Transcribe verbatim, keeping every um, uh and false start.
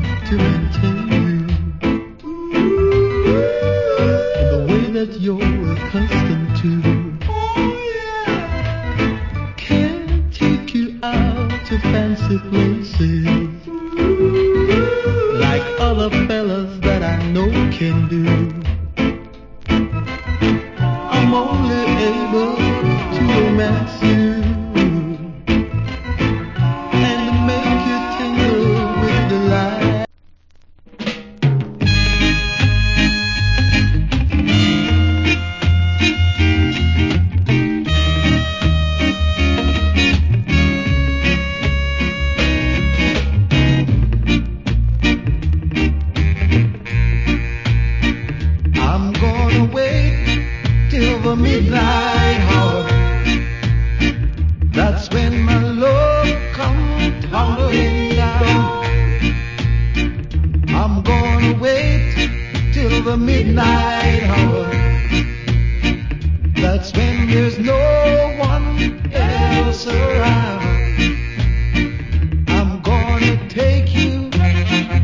to maintain you in the way that you're accustomed to. Can't take you out to fancy places like other fellas that I know can do. I'm only able to romance you and make you tingle with delight. I'm gonna wait till the midnight hour. That's when my love comes tumbling down. I'm gonna wait till the midnight hour. That's when there's no one else around.